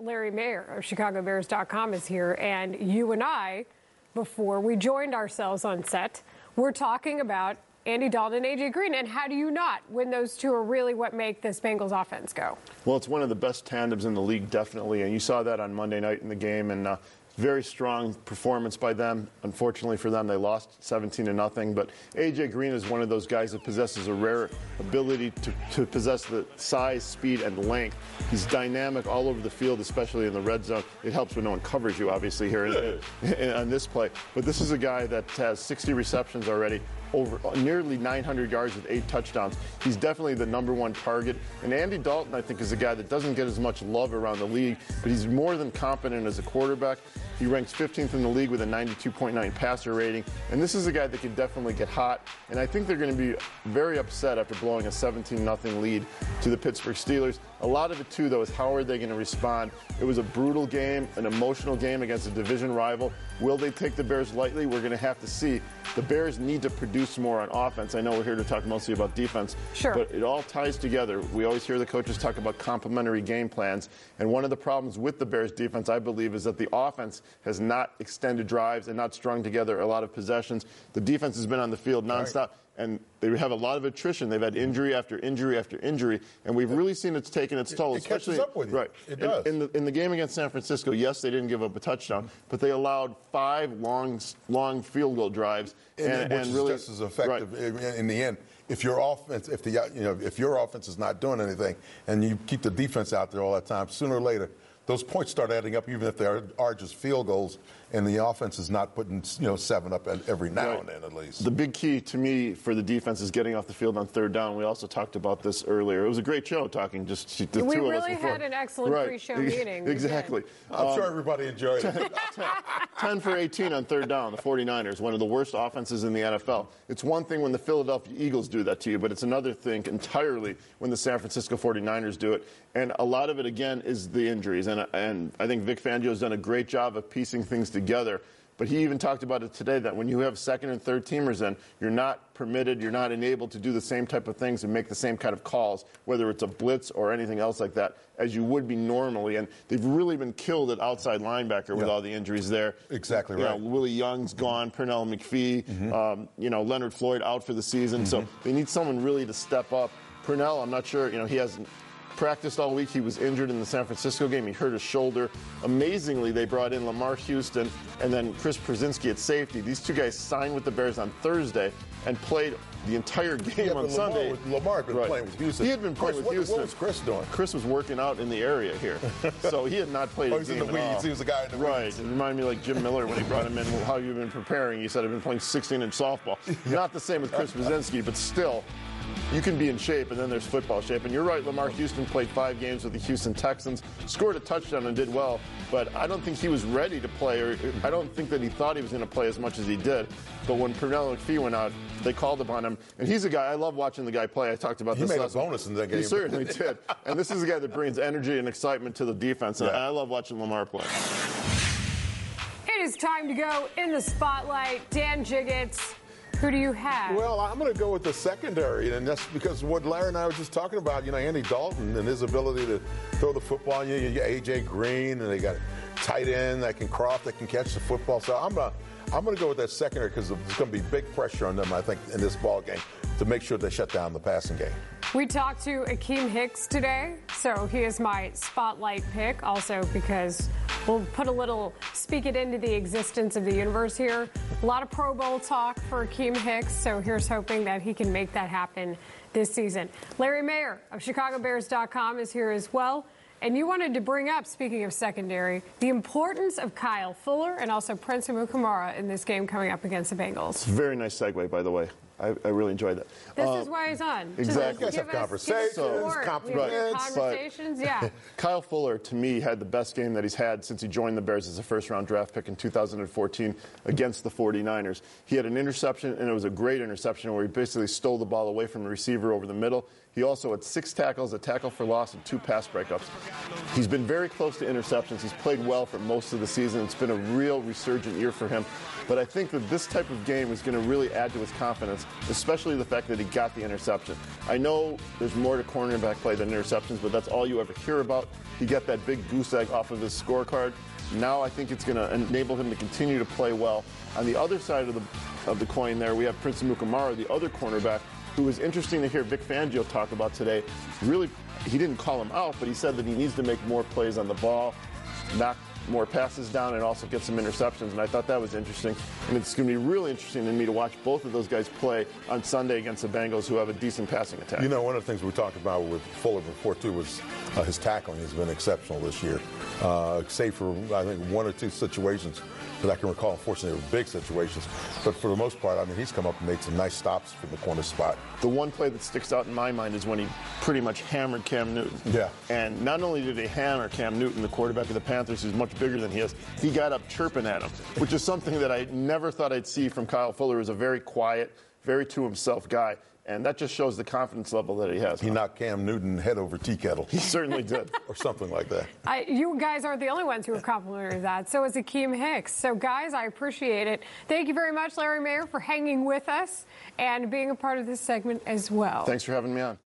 Larry Mayer of ChicagoBears.com is here, and you and I, before we joined ourselves on set, we're talking about Andy Dalton and A.J. Green, and how do you not when those two are really what make this Bengals offense go? Well, it's one of the best tandems in the league, definitely, and you saw that on Monday night in the game, and very strong performance by them. Unfortunately for them, they lost 17-0. But A.J. Green is one of those guys that possesses a rare ability to possess the size, speed, and length. He's dynamic all over the field, especially in the red zone. It helps when no one covers you, obviously, here on this play. But this is a guy that has 60 receptions already, over nearly 900 yards with 8 touchdowns. He's definitely the #1 target. And Andy Dalton, I think, is a guy that doesn't get as much love around the league, but he's more than competent as a quarterback. He ranks 15th in the league with a 92.9 passer rating. And this is a guy that can definitely get hot. And I think they're going to be very upset after blowing a 17-0 lead to the Pittsburgh Steelers. A lot of it, too, though, is how are they going to respond? It was a brutal game, an emotional game against a division rival. Will they take the Bears lightly? We're going to have to see. The Bears need to produce more on offense. I know we're here to talk mostly about defense, sure, but it all ties together. We always hear the coaches talk about complementary game plans, and one of the problems with the Bears defense, I believe, is that the offense has not extended drives and not strung together a lot of possessions. The defense has been on the field nonstop. Right. And they have a lot of attrition. They've had injury after injury after injury, and we've really seen it's taken its toll. It catches up with you. Right. It does. In the game against San Francisco, yes, they didn't give up a touchdown, but they allowed 5 long field goal drives, and really just as effective in the end. If your offense, if your offense is not doing anything, and you keep the defense out there all that time, sooner or later, those points start adding up, even if they are just field goals, and the offense is not putting 7 up every now and then, at least. The big key to me for the defense is getting off the field on 3rd down. We also talked about this earlier. It was a great show talking just the two of us. We really had an excellent pre-show meeting. Exactly. I'm sure everybody enjoyed it. 10 for 18 on 3rd down, the 49ers, one of the worst offenses in the NFL. It's one thing when the Philadelphia Eagles do that to you, but it's another thing entirely when the San Francisco 49ers do it. And a lot of it, again, is the injuries. And I think Vic Fangio has done a great job of piecing things together. But he even talked about it today, that when you have 2nd and 3rd teamers in, you're not permitted, you're not enabled to do the same type of things and make the same kind of calls, whether it's a blitz or anything else like that, as you would be normally. And they've really been killed at outside linebacker with all the injuries there. Exactly right. Willie Young's gone, Pernell McPhee, Leonard Floyd out for the season. So they need someone really to step up. Pernell, I'm not sure, he hasn't practiced all week. He was injured in the San Francisco game. He hurt his shoulder. Amazingly, they brought in Lamar Houston and then Chris Krasinski at safety. These two guys signed with the Bears on Thursday and played the entire game on Sunday. Lamar had been playing with Houston. He had been playing with Houston. What was Chris doing? Chris was working out in the area here. So he had not played a game at all. He was the guy in the weeds. Right. It reminded me like Jim Miller when he brought him in, how you've been preparing. He said, I've been playing 16-inch softball. Not the same with Chris Krasinski, but still, you can be in shape, and then there's football shape. And you're right, Lamar Houston played 5 games with the Houston Texans, scored a touchdown and did well, but I don't think he was ready to play, or I don't think that he thought he was going to play as much as he did. But when Pernell McPhee went out, they called upon him. And he's a guy, I love watching the guy play. I talked about this last week. He made a bonus in that game. He certainly did. And this is a guy that brings energy and excitement to the defense. And I love watching Lamar play. It is time to go in the spotlight. Dan Jiggets, who do you have? Well, I'm going to go with the secondary, and that's because what Larry and I were just talking about, Andy Dalton and his ability to throw the football. You got A.J. Green, and they got tight end that can catch the football. So I'm going to go with that secondary because there's going to be big pressure on them, I think, in this ball game to make sure they shut down the passing game. We talked to Akeem Hicks today, so he is my spotlight pick, also because we'll put a little, speak it into the existence of the universe here. A lot of Pro Bowl talk for Akeem Hicks, so here's hoping that he can make that happen this season. Larry Mayer of ChicagoBears.com is here as well. And you wanted to bring up, speaking of secondary, the importance of Kyle Fuller and also Prince Amukamara in this game coming up against the Bengals. It's a very nice segue, by the way. I really enjoyed that. This is why he's on. Exactly. You guys have conversations. Yeah. Kyle Fuller, to me, had the best game that he's had since he joined the Bears as a first-round draft pick in 2014 against the 49ers. He had an interception, and it was a great interception where he basically stole the ball away from the receiver over the middle. He also had 6 tackles, a tackle for loss, and 2 pass breakups. He's been very close to interceptions. He's played well for most of the season. It's been a real resurgent year for him. But I think that this type of game is going to really add to his confidence, especially the fact that he got the interception. I know there's more to cornerback play than interceptions, but that's all you ever hear about. He got that big goose egg off of his scorecard. Now I think it's going to enable him to continue to play well. On the other side of the coin there, we have Prince Amukamara, the other cornerback, who was interesting to hear Vic Fangio talk about today. Really, he didn't call him out, but he said that he needs to make more plays on the ball, knock more passes down, and also get some interceptions. And I thought that was interesting. And it's going to be really interesting to me to watch both of those guys play on Sunday against the Bengals, who have a decent passing attack. You know, one of the things we talked about with Fuller before, too, was his tackling has been exceptional this year. Save for, I think, 1 or 2 situations that I can recall. Unfortunately, they were big situations. But for the most part, I mean, he's come up and made some nice stops from the corner spot. The one play that sticks out in my mind is when he pretty much hammered Cam Newton. Yeah. And not only did he hammer Cam Newton, the quarterback of the Panthers, who's much bigger than he is, he got up chirping at him, which is something that I never thought I'd see from Kyle Fuller. He's a very quiet, very to-himself guy. And that just shows the confidence level that he has. He knocked Cam Newton head over tea kettle. He certainly did. Or something like that. You guys aren't the only ones who have complimented that. So is Akeem Hicks. So, guys, I appreciate it. Thank you very much, Larry Mayer, for hanging with us and being a part of this segment as well. Thanks for having me on.